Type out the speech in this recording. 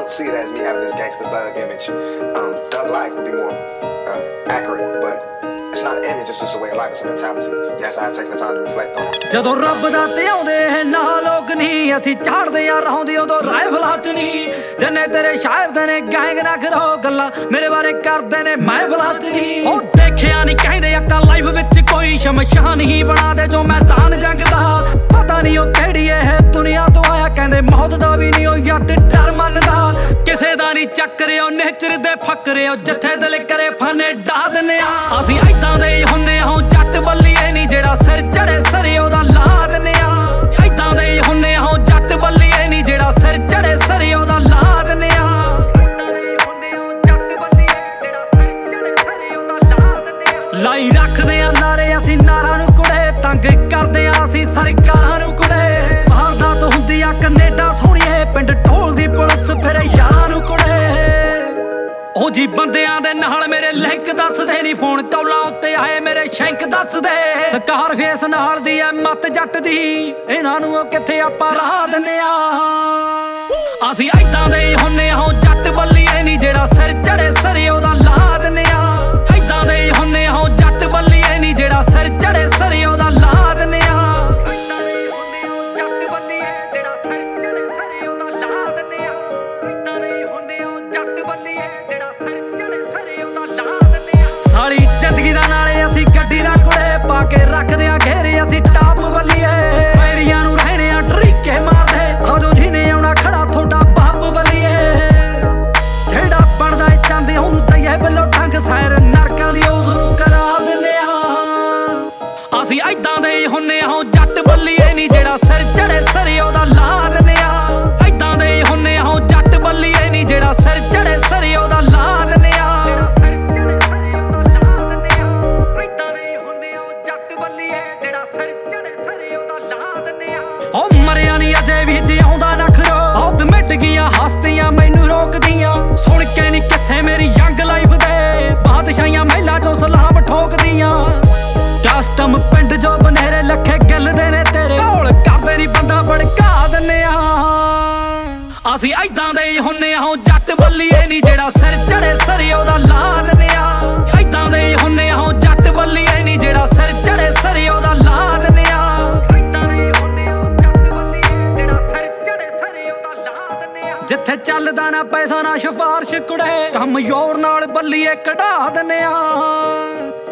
don't see it as me having this gangster thug image. Thug life would be more accurate, but it's not an image, it's just a way of life, it's a mentality. Yes, I have taken the time to reflect on it. ਜਦੋਂ ਰੱਬ ਦਾ ਤੇ ਆਉਂਦੇ ਨਾ ਲੋਕ ਨਹੀਂ ਅਸੀਂ ਝਾੜਦੇ ਆ ਰਹਾਉਂਦੇ ਉਦੋਂ ਰਾਈਫਲਾਂ ਚ ਨਹੀਂ ਜੰਨੇ ਤੇਰੇ ਸ਼ਾਇਰ ਦੇ ਨੇ ਗੈਂਗ ਨਾ ਕਰੋ ਗੱਲਾਂ ਮੇਰੇ ਬਾਰੇ ਕਰਦੇ ਨੇ ਮੈਂ ਬਲਾਂ ਚ ਨਹੀਂ ਉਹ ਦੇਖਿਆ ਨਹੀਂ ਕਹਿੰਦੇ ਅੱਕਾ ਲਾਈਫ ਵਿੱਚ ਕੋਈ ਸ਼ਮਸ਼ਾਨ ਹੀ ਬਣਾ ਦੇ ਜੋ ਮੈਦਾਨ ਜੰਗ ਦਾ ਪਤਾ ਨਹੀਂ ਉਹ ਕਿਹੜੀ ਇਹ ਦੁਨੀਆ ਤੋਂ ਆਇਆ ਕਹਿੰਦੇ ਮੌਤ ਦਾ ਵੀ ਨਹੀਂ ਉਹ ਜੱਟ ਡਰ ਮੰਨਦਾ ਕਿਸੇ ਦਾ ਨਹੀਂ ਚੱਕਰਿਓ ਨੇਚਰ ਦੇ ਫੱਕਰਿਓ ਜਿੱਥੇ ਦਿਲ ਕਰੇ ਫਾਨੇ ਡਾ ਦਿੰਨੇ ਆ ਅਸੀਂ ਏਦਾਂ ਦੇ ਹੀ ਹੁੰਨੇ ਆ ਜੱਟ ਬੱਲੀਏ ਨਹੀਂ ਜਿਹੜਾ ਸਿਰ ਚੜੇ ਸਰੇ ਉਹਦਾ ਲਾ ਦਿੰਨੇ ਆ ਏਦਾਂ ਦੇ ਹੀ ਹੁੰਨੇ ਆ ਜੱਟ ਬੱਲੀਏ ਨਹੀਂ ਜਿਹੜਾ ਸਿਰ ਚੜੇ ਸਰੇ ਉਹਦਾ ਲਾ ਦਿੰਨੇ ਆ ਏਦਾਂ ਦੇ ਹੀ ਹੁੰਨੇ ਆ ਜੱਟ ਬੱਲੀਏ ਜਿਹੜਾ ਸਿਰ ਚੜੇ ਸਰੇ ਉਹਦਾ ਲਾ ਦਿੰਨੇ ਆ ਲਾਈ ਰੱਖਦੇ ਆ ਨਾਰੇ ਅਸੀਂ ਨਾਰਾਂ ਨੂੰ ਕੁੜੇ ਤੰਗ ਕਰਦੇ ਆ ਅਸੀਂ ਸਰਕਾਰਾਂ ਨੂੰ ਕੁੜੇ ਵਾਰਦਾਤ ਹੁੰਦੀ ਆ ਕੈਨੇਡਾ ਸੋਹਣੀਏ ਪਿੰਡ ਢੋਲ ਦੀ ਪੁਲਿਸ ਫਿਰ ਯਾਰਾਂ ਨੂੰ ਕੁੜੇ ਉਹ ਜੀ ਬੰਦਿਆਂ ਦੇ ਨਾਲ ਮੇਰੇ ਲਿੰਕ ਦੱਸਦੇ ਨਹੀਂ ਫੋਨ ਕੌਲਾਂ ਉੱਤੇ ਆਏ ਮੇਰੇ ਸ਼ੈਂਕ ਦੱਸਦੇ ਸਕਾਰ ਫੇਸ ਨਾਲ ਦੀ ਐ ਮੱਤ ਜੱਟ ਦੀ ਇਹਨਾਂ ਨੂੰ ਉਹ ਕਿੱਥੇ ਆਪਾਂ ਰਾਹ ਦਿੰਨੇ ਆ ਅਸੀਂ ਏਦਾਂ ਦੇ ਹੀ ਹੁੰਨੇ ਆ ਜੱਟ ਬੱਲੀਏ ਨਹੀਂ ਜਿਹੜਾ ਸਿਰ ਚੜੇ ਸਰੇ ਉਹਦਾ ਲਾ ਦਿੰਨੇ ਆ ਏਦਾਂ ਦੇ ਹੀ ਹੁੰਨੇ ਆ ਜੱਟ ਬੱਲੀਏ ਨਹੀਂ ਜਿਹੜਾ ਸਿਰ ਚੜੇ ਸਰੇ ਉਹਦਾ ਲਾ ਦਿੰਨੇ ਆ ਏਦਾਂ ਦੇ ਹੀ ਹੁੰਨੇ ਆ ਜੱਟ ਬੱਲੀਏ ਜਿਹੜਾ ਸਿਰ ਚੜੇ ਸਰੇ ਉਹਦਾ ਲਾ ਦਿੰਨੇ ਆ ਏਦਾਂ ਦੇ ਹੀ ਹੁੰਨੇ ਆ ਜੱਟ ਬੱਲੀਏ ਸਾਲੀ ਜ਼ਿੰਦਗੀ ਦਾ ਨਾਲੇ ਅਸੀਂ ਗੱਡੀ ਦਾ ਕੁੜੇ ਪਾ ਕੇ ਰੱਖਦੇ ਆ ਘੇਰੇ ਅਸੀਂ ਟਾਪ ਬੱਲੀਏ ਪੈਰੀਆਂ ਨੂੰ ਰਹਿਣੇ ਆ ਟਰੀਕੇ ਮਾਰਦੇ ਉਦੋਂ ਜਿਹਨੇ ਆਉਣਾ ਖੜਾ ਤੁਹਾਡਾ ਬਾਪ ਬੱਲੀਏ ਜਿਹੜਾ ਬਣਦਾ ਏ ਚਾਹੁੰਦੇ ਉਹਨੂੰ ਦਈਏ ਵੱਲੋਂ ਠੰਗ ਸੈਰ ਨਰਕਾਂ ਦੀ ਉਸ ਨੂੰ ਕਰਾ ਦਿੰਦੇ ਆ ਅਸੀਂ ਏਦਾਂ ਦੇ ਹੀ ਹੁੰਨੇ ਆ ਜੱਟ ਬੱਲੀਏ ਨਹੀਂ ਜਿਹੜਾ ਸਿਰ ਚੜੇ ਸਰੇ ਉਹਦਾ ਲਾ ਦਿੰਦੇ ਆ ਏਦਾਂ ਦੇ ਹੀ ਹੁੰਨੇ ਆ ਜੱਟ ਬੱਲੀਏ ਨਹੀਂ ਜਿਹੜਾ ਸਿਰ ਚੜੇ ਸਰੇ ਉਹਦਾ ਲਾ ਦਿੰਦੇ ਆ ਉਹ ਮਰਿਆ ਨੀ ਅਜੇ ਵੀ ਜਿਉਂਦਾ ਨਾ ਖਰੋ ਬਹੁਤ ਮਿਟ ਗਈਆਂ ਹਸਤੀਆਂ ਮੈਨੂੰ ਰੋਕਦੀਆਂ ਸੁਣ ਕੇ ਨੀ ਕਿਸੇ ਮੇਰੀ ਯੰਗ ਲਾਈਫ ਦੇ ਬਾਦਸ਼ਾਹੀਆਂ ਮਹਿਲਾਂ ਚੋਂ ਸਲਾਮ ਠੋਕਦੀਆਂ ਕਸਟਮ ਪਿੰਡ ਜੋ ਬਨੇਰੇ ਲੱਖੇ ਗੱਲਦੇ ਨੇ ਤੇਰੇ ਢੋਲ ਕਰਦੇ ਨੀ ਬੰਦਾ ਭੜਕਾ ਦਿੰਨੇ ਆ ਅਸੀਂ ਏਦਾਂ ਦੇ ਹੀ ਹੁੰਨੇ ਆ ਜੱਟ ਬੱਲੀਏ ਨੀ ਜਿਹੜਾ ਸਿਰ ਚੜੇ ਸਰੇ ਉਹਦਾ ਲਾ ਦਿੰਨੇ ਆ ਏਦਾਂ ਦੇ ਹੀ ਹੁੰਨੇ ਆ ਜੱਟ ਬੱਲੀਏ ਨੀ ਜਿਹੜਾ ਸਿਰ ਚੜੇ ਸਰੇ ਉਹਦਾ ਲਾ ਦਿੰਨੇ ਆ ਜਿੱਥੇ ਚੱਲਦਾ ਨਾ ਪੈਸਾ ਨਾ ਸਿਫਾਰਿਸ਼ ਕੁੜੇ ਕੰਮ ਯੋਰ ਨਾਲ ਬੱਲੀਏ ਕਢਾ ਦਿੰਨੇ ਆ